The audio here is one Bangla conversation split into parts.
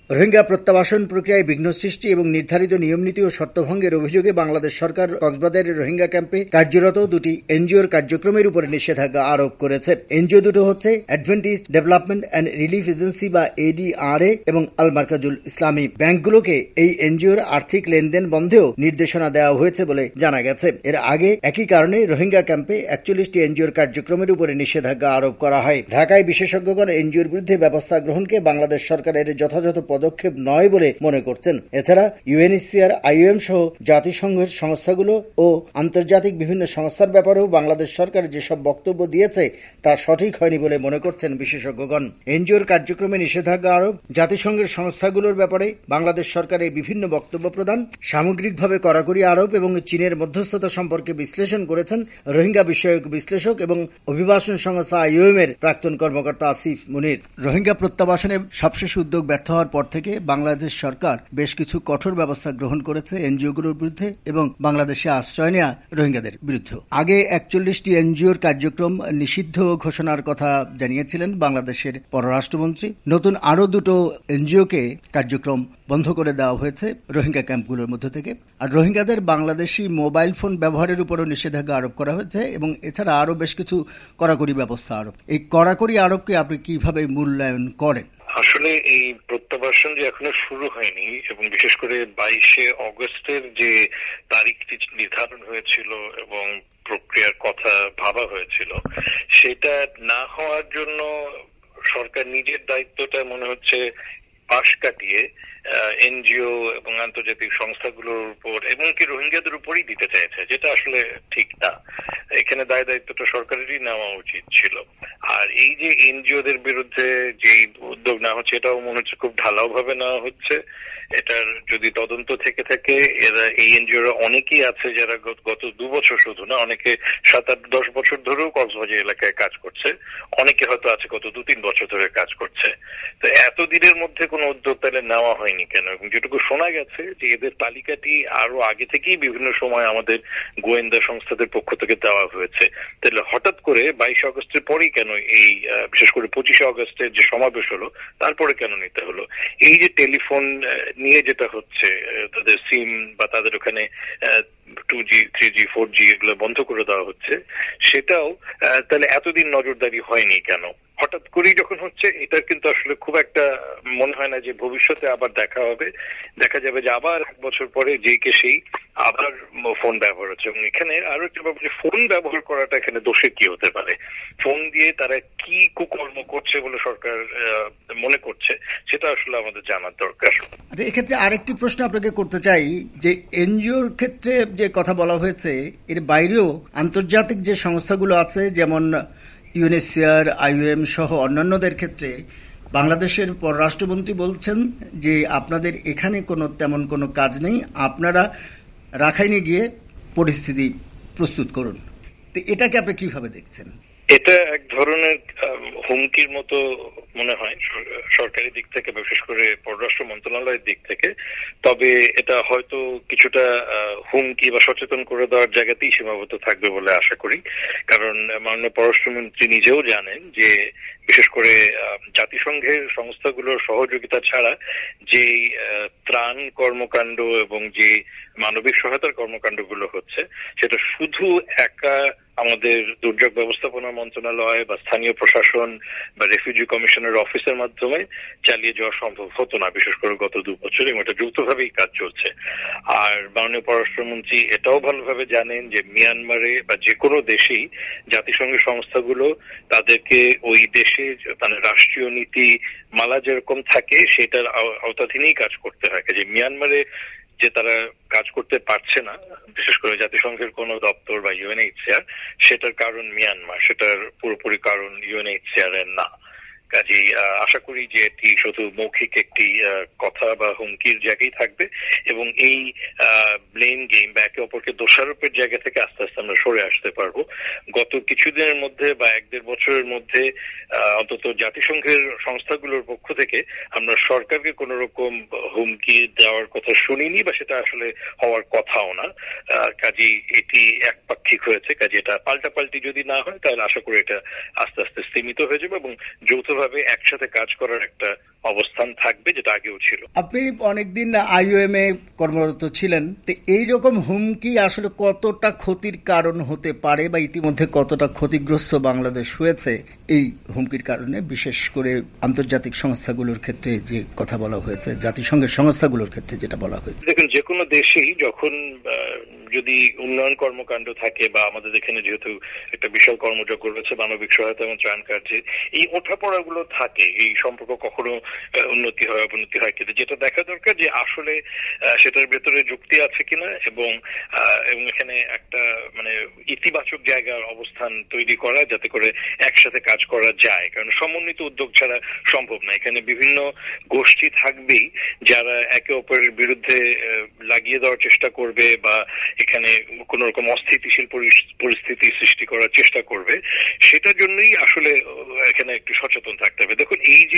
রোহিঙ্গা প্রত্যাবাসন প্রক্রিয়ায় বিঘ্ন সৃষ্টি এবং নির্ধারিত নিয়মনীতি ও শর্তভঙ্গের অভিযোগে বাংলাদেশ সরকার কক্সবাজারের রোহিঙ্গা ক্যাম্পে কার্যরত দুটি এনজিওর কার্যক্রমের উপরে নিষেধাজ্ঞা আরোপ করেছে। এনজিও দুটো হচ্ছে Adventist Development and Relief Agency বা ADRA এবং আল মার্কাজুল ইসলামী। ব্যাংকগুলোকে এই এনজিওর আর্থিক লেনদেন বন্ধেও নির্দেশনা দেওয়া হয়েছে বলে জানা গেছে। এর আগে একই কারণে রোহিঙ্গা ক্যাম্পে 41টি এনজিওর কার্যক্রমের উপরে নিষেধাজ্ঞা আরোপ করা হয়। ঢাকায় বিশেষজ্ঞগণ এনজিওর বিরুদ্ধে ব্যবস্থা গ্রহণকে বাংলাদেশ সরকারের যথাযথ পদক্ষেপ নয় বলে মনে করছেন। এছাড়া UNHCR, IOM সহ জাতিসংঘের সংস্থাগুলো ও আন্তর্জাতিক বিভিন্ন সংস্থার ব্যাপারেও বাংলাদেশ সরকার যেসব বক্তব্য দিয়েছে তা সঠিক হয়নি বলে মনে করছেন বিশেষজ্ঞগণ। এনজিওর কার্যক্রমে নিষেধাজ্ঞা আরোপ, জাতিসংঘের সংস্থাগুলোর ব্যাপারে বাংলাদেশ সরকারের বিভিন্ন বক্তব্য প্রদান, সামগ্রিকভাবে কড়াকড়ি আরোপ এবং চীনের মধ্যস্থতা সম্পর্কে বিশ্লেষণ করেছেন রোহিঙ্গা বিষয়ক বিশ্লেষক এবং অভিবাসন সংস্থা IOM এর প্রাক্তন কর্মকর্তা আসিফ মুনির। রোহিঙ্গা প্রত্যাবাসনে সবশেষ উদ্যোগ ব্যর্থ হওয়ার পর থেকে বাংলাদেশ সরকার বেশ কিছু কঠোর ব্যবস্থা গ্রহণ করেছে এনজিওগুলোর বিরুদ্ধে এবং বাংলাদেশে আশ্রয় নেওয়া রোহিঙ্গাদের বিরুদ্ধে। আগে 41টি এনজিওর কার্যক্রম নিষিদ্ধ ঘোষণার কথা জানিয়েছিলেন বাংলাদেশের পররাষ্ট্রমন্ত্রী। নতুন আরো দুটো এনজিওকে কার্যক্রম বন্ধ করে দেওয়া হয়েছে রোহিঙ্গা ক্যাম্পগুলোর মধ্য থেকে। আর রোহিঙ্গাদের বাংলাদেশি মোবাইল ফোন ব্যবহারের উপরও নিষেধাজ্ঞা আরোপ করা হয়েছে এবং এছাড়া আরো বেশ কিছু কড়াকড়ি ব্যবস্থা আরোপ। এই কড়াকড়ি আরোপকে আপনি কিভাবে মূল্যায়ন করেন? আসলে এই প্রত্যাবাসন যে এখনো শুরু হয়নি এবং বিশেষ করে 22শে অগস্টের যে তারিখটি নির্ধারণ হয়েছিল এবং প্রক্রিয়ার কথা ভাবা হয়েছিল, সেটা না হওয়ার জন্য সরকার নিজের দায়িত্বটা মনে হচ্ছে পাশ কাটিয়ে এনজিও এবং আন্তর্জাতিক সংস্থাগুলোর উপর এমনকি রোহিঙ্গাদের উপরই দিতে চাইছে, যেটা আসলে ঠিক না। এখানে দায় দায়িত্বটা সরকারেরই নেওয়া উচিত ছিল। আর এই যে এনজিওদের বিরুদ্ধে যে উদ্যোগ নেওয়া হচ্ছে, এটাও মনে হচ্ছে খুব ঢালাও ভাবে নেওয়া হচ্ছে। এটার যদি তদন্ত থেকে থাকে, এরা এই এনজিওরা অনেকেই আছে যারা গত 2 বছর শুধু না, অনেকে 7-8-10 বছর ধরেও কক্সবাজার এলাকায় কাজ করছে, অনেকে হয়তো আছে গত 2-3 বছর ধরে কাজ করছে। তো এতদিনের মধ্যে কোনো উদ্যোগ তাহলে নেওয়া হয়নি কেন? এবং যেটুকু শোনা গেছে যে এদের তালিকাটি আরো আগে থেকেই বিভিন্ন সময় আমাদের গোয়েন্দা সংস্থাদের পক্ষ থেকে দেওয়া হয়েছে। তাহলে হঠাৎ করে 22 আগস্টের পরেই কেন এই বিশেষ করে 25শে আগস্টের যে সমাবেশ হলো তারপরে কেন নিতে হলো? এই যে টেলিফোন নিয়ে যেটা হচ্ছে, তাদের সিম বা তাদের ওখানে 2G, 3G, 4G এগুলো বন্ধ করে দেওয়া হচ্ছে, সেটাও তাহলে এতদিন নজরদারি হয়নি কেন? হঠাৎ করেই যখন হচ্ছে, এটা কিন্তু আসলে খুব একটা মনে হয় না যে ভবিষ্যতে আবার দেখা যাবে যে আবার 1 বছর পরে যেই কে সেই আবার ফোন ব্যবহার হচ্ছে। এবং এখানে আরো একটা ব্যাপার, ফোন ব্যবহার করাটা এখানে দোষের কি হতে পারে? ফোন দিয়ে তারা কি কুকর্ম করছে বলে সরকার মনে করছে, সেটা আসলে আমাদের জানার দরকার। আচ্ছা, এক্ষেত্রে আরেকটি প্রশ্ন আপনাকে করতে চাই যে এনজিওর ক্ষেত্রে যে কথা বলা হয়েছে, এর বাইরেও আন্তর্জাতিক যে সংস্থাগুলো আছে যেমন UNHCR, IOM সহ অন্যান্যদের ক্ষেত্রে বাংলাদেশের পররাষ্ট্রমন্ত্রী বলছেন যে আপনাদের এখানে তেমন কোনো কাজ নেই, আপনারা রাখাইনে গিয়ে পরিস্থিতি প্রস্তুত করুন। তো এটাকে আপনি কিভাবে দেখছেন? এটা এক ধরনের হুমকির মতো মনে হয় সরকারি দিক থেকে, বিশেষ করে পররাষ্ট্র মন্ত্রণালয়ের দিক থেকে। তবে এটা হয়তো কিছুটা হুমকি বা সচেতন করে দেওয়ার জায়গাতেই সীমাবদ্ধ থাকবে বলে আশা করি। কারণ মাননীয় পররাষ্ট্রমন্ত্রী নিজেও জানেন যে বিশেষ করে জাতিসংঘের সংস্থাগুলোর সহযোগিতা ছাড়া যে ত্রাণ কর্মকাণ্ড এবং যে মানবিক সহায়তার কর্মকাণ্ডগুলো হচ্ছে, সেটা শুধু একা আমাদের দুর্যোগ ব্যবস্থাপনা মন্ত্রণালয় বা স্থানীয় প্রশাসন বা রেফিউজি কমিশনের অফিসের মাধ্যমে চালিয়ে যাওয়া সম্ভব হতো না, বিশেষ করে গত 2 বছর। এবং এটা যৌথভাবেই কাজ চলছে। আর মাননীয় পররাষ্ট্রমন্ত্রী এটাও ভালোভাবে জানেন যে মিয়ানমারে বা যে কোনো দেশেই জাতিসংঘের সংস্থাগুলো তাদেরকে ওই দেশে মানে রাষ্ট্রীয় নীতি মালা যেরকম থাকে সেটার আওতাধীনেই কাজ করতে হয়। যে মিয়ানমারে যে তারা কাজ করতে পারছে না, বিশেষ করে জাতিসংঘের কোন দপ্তর বা UNHCR, সেটার কারণ মিয়ানমার, সেটার পুরোপুরি কারণ UNHCR এর না। কাজেই আশা করি যে এটি শুধু মৌখিক একটি কথা বা হুমকির জায়গায় থাকবে এবং এই ব্লেম গেম বা একে অপরকে দোষারোপের জায়গা থেকে আস্তে আস্তে আমরা সরে আসতে পারবো। গত কিছুদিনের মধ্যে বা 1-1.5 বছরের মধ্যে অন্তত জাতিসংঘের সংস্থাগুলোর পক্ষ থেকে আমরা সরকারকে কোন রকম হুমকি দেওয়ার কথা শুনিনি বা সেটা আসলে হওয়ার কথাও না। কাজেই এটি একপাক্ষিক হয়েছে। কাজে এটা পাল্টাপাল্টি যদি না হয় তাহলে আশা করি এটা আস্তে আস্তে সীমিত হয়ে যাবে এবং যৌথ ঐক্যবদ্ধভাবে একসাথে কাজ করার একটা অবস্থান থাকবে, যেটা আগেও ছিল। আপনি অনেকদিন IOM এ কর্মরত ছিলেন, তো এইরকম হুমকি আসলে কতটা ক্ষতির কারণ হতে পারে বা ইতিমধ্যে কতটা ক্ষতিগ্রস্ত বাংলাদেশ হয়েছে এই হুমকির কারণে, বিশেষ করে আন্তর্জাতিক সংস্থাগুলোর ক্ষেত্রে যে কথা বলা হয়েছে, জাতিসংঘের সংস্থাগুলোর ক্ষেত্রে যেটা বলা হয়েছে? দেখুন, যে কোনো দেশেই যখন যদি উন্নয়ন কর্মকাণ্ড থাকে বা আমাদের এখানে যেহেতু একটা বিশাল কর্মযজ্ঞ রয়েছে মানবিক সহায়তা এবং ত্রাণ কার্যে, এই ওঠাপড়াগুলো থাকে, এই সম্পর্ক কখনো উন্নতি হয় অবনতি হয়, কিন্তু যেটা দেখা দরকার যে আসলে সেটার ভেতরে যুক্তি আছে কিনা এবং এখানে একটা মানে ইতিবাচক জায়গার অবস্থান তৈরি করা, যাতে করে একসাথে কাজ করা যায়। কারণ সমন্বিত উদ্যোগ ছাড়া সম্ভব না। এখানে বিভিন্ন গোষ্ঠী থাকবেই যারা একে অপরের বিরুদ্ধে লাগিয়ে দেওয়ার চেষ্টা করবে বা এখানে কোন রকম অস্থিতিশীল পরিস্থিতি সৃষ্টি করার চেষ্টা করবে। সেটার জন্যই আসলে এখানে একটু সচেতন থাকতে হবে। দেখুন, এই যে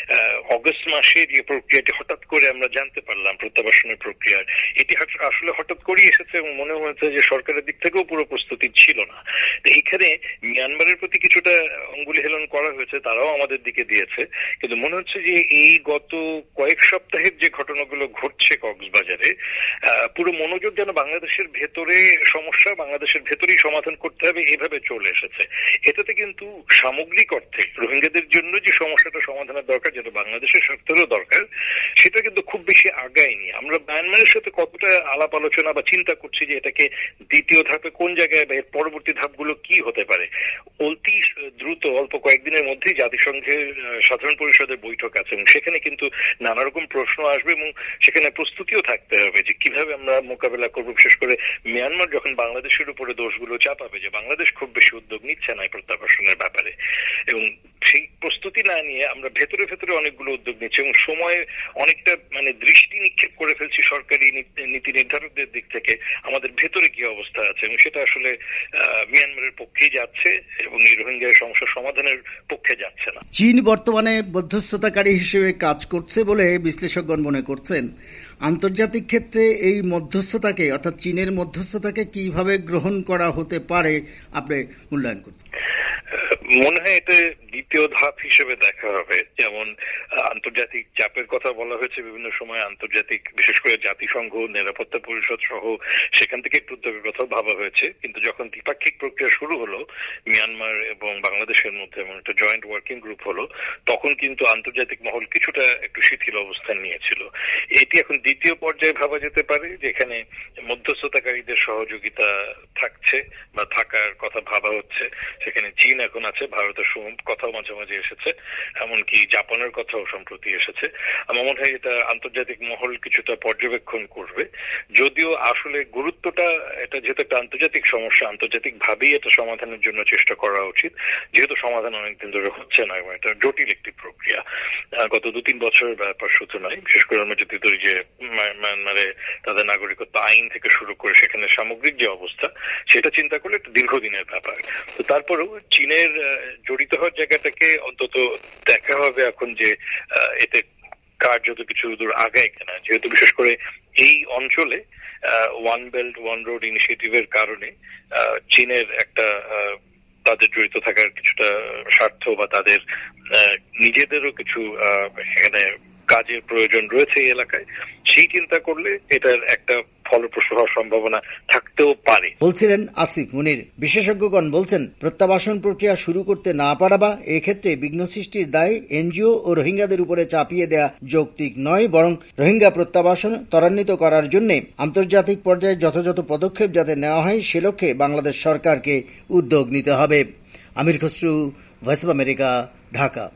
অগস্ট মাসে যে প্রক্রিয়াটি হঠাৎ করে আমরা জানতে পারলাম, প্রত্যাবাসনের প্রক্রিয়া, এটি আসলে হঠাৎ করেই এসেছে এবং মনে হয়েছে যে সরকারের দিক থেকেও পুরো প্রস্তুতি ছিল না। তো এইখানে মিয়ানমারের প্রতি কিছুটা অঙ্গুলি হেলন করা হয়েছে, তারাও আমাদের দিকে দিয়েছে, কিন্তু মনে হচ্ছে যে এই গত কয়েক সপ্তাহের যে ঘটনাগুলো ঘটছে কক্সবাজারে, পুরো মনোযোগ যেন বাংলাদেশের ভেতরে সমস্যা, বাংলাদেশের ভেতরেই সমাধান করতে হবে, এভাবে চলে এসেছে। এটাতে কিন্তু সামগ্রিক অর্থে রোহিঙ্গাদের জন্য যে সমস্যাটা সমাধানের দরকার, যেটা বাংলাদেশের স্বার্থেরও দরকার, সেটা কিন্তু খুব বেশি আগায়নি। আমরা মায়ানমারের সাথে কতটা আলাপ আলোচনা বা চিন্তা করছি যে এটাকে দ্বিতীয় ধাপে কোন জায়গায় বা এর পরবর্তী ধাপগুলো কি হতে পারে। অতি দ্রুত অল্প কয়েকদিনের মধ্যেই জাতিসংঘের সাধারণ পরিষদের বৈঠক আছে এবং সেখানে কিন্তু নানা রকম প্রশ্ন আসবে এবং সেখানে প্রস্তুতিও থাকতে হবে যে কিভাবে আমরা মোকাবেলা করব। বিশেষ করে মিয়ানমার যখন বাংলাদেশের উপরে দোষগুলো চাপাবে যে বাংলাদেশ খুব বেশি উদ্যোগ নিচ্ছে না এই প্রত্যাবাসনের ব্যাপারে, এবং সেই প্রস্তুতি না নিয়ে আমরা ভেতরে ভেতরে অনেকগুলো উদ্যোগ নিচ্ছি এবং সময়ে অনেকটা মানে দৃষ্টি নিক্ষেপ করে ফেলছি সরকারি নীতি নির্ধারকদের দিক থেকে আমাদের ভেতরে কি অবস্থা আছে, এবং সেটা আসলে মিয়ানমারের পক্ষেই যাচ্ছে এবং এই রোহিঙ্গা সমস্যার সমাধানের পক্ষে যাচ্ছে না। চীন বর্তমানে মধ্যস্থতাকারী হিসেবে কাজ করছে বলে বিশ্লেষকগণ মনে করছেন। আন্তর্জাতিক ক্ষেত্রে এই মধ্যস্থতাকে, অর্থাৎ চীনের মধ্যস্থতাকে কিভাবে গ্রহণ করা হতে পারে আপনি মূল্যায়ন করছেন? মনে হয় এটা দ্বিতীয় ধাপ হিসেবে দেখা হবে। যেমন আন্তর্জাতিক চাপের কথা বলা হয়েছে বিভিন্ন সময়, আন্তর্জাতিক বিশেষ করে জাতিসংঘ, নিরাপত্তা পরিষদ সহ সেখান থেকে একটু উদ্যোগের কথা ভাবা হয়েছে, কিন্তু যখন দ্বিপাক্ষিক প্রক্রিয়া শুরু হলো মিয়ানমার এবং বাংলাদেশের মধ্যে এবং একটা জয়েন্ট ওয়ার্কিং গ্রুপ হলো, তখন কিন্তু আন্তর্জাতিক মহল কিছুটা একটু শিথিল অবস্থান নিয়েছিল। এটি এখন দ্বিতীয় পর্যায়ে ভাবা যেতে পারে, যেখানে মধ্যস্থতাকারীদের সহযোগিতা থাকছে বা থাকার কথা ভাবা হচ্ছে। সেখানে চীন এখন আছে, ভারতের কথাও মাঝে মাঝে এসেছে, এমনকি জাপানের কথাও সম্প্রতি এসেছে। আমার মনে হয় এটা আন্তর্জাতিক মহল কিছুটা পর্যবেক্ষণ করবে। যদিও আসলে গুরুত্বটা, এটা যেহেতু একটা আন্তর্জাতিক সমস্যা, আন্তর্জাতিক ভাবেই এটা সমাধানের জন্য চেষ্টা করা উচিত, যেহেতু সমাধান অনেকদিন ধরে হচ্ছে না এবং এটা জটিল একটি প্রক্রিয়া। গত 2-3 বছরের ব্যাপার শুধু নয়, বিশেষ করে আমরা যদি ধরি যে মায়ানমারে তাদের নাগরিকত্ব আইন থেকে শুরু করে সেখানে সামগ্রিক যে অবস্থা, সেটা চিন্তা করলে একটা দীর্ঘদিনের ব্যাপার। তো তারপরেও চীনের জড়িত হওয়ার জায়গাটাকে অন্তত দেখা হবে এখন যে এতে কার্যত কিছু দূর আগায় কিনা, যেহেতু বিশেষ করে এই অঞ্চলে ওয়ান বেল্ট ওয়ান রোড ইনিশিয়েটিভের কারণে চীনের একটা তাদের জড়িত থাকার কিছুটা স্বার্থ বা তাদের নিজেদেরও কিছু এখানে কাজের প্রয়োজন রয়েছে এই এলাকায়, সেই চিন্তা করলে এটার একটা ফলপ্রসূ হওয়ার সম্ভাবনা থাকতেও পারে বলছিলেন আসিফ মুনির। বিশেষজ্ঞগণ বলছেন, প্রত্যাবাসন প্রক্রিয়া শুরু করতে না পারা বা এক্ষেত্রে বিঘ্ন সৃষ্টির দায় এনজিও ও রোহিঙ্গাদের উপরে চাপিয়ে দেয়া যৌক্তিক নয়, বরং রোহিঙ্গা প্রত্যাবাসন ত্বরান্বিত করার জন্য আন্তর্জাতিক পর্যায়ে যথাযথ পদক্ষেপ যাতে নেওয়া হয় সে লক্ষ্যে বাংলাদেশ সরকারকে উদ্যোগ নিতে হবে। Amir Khasru, voice of America, Dhaka.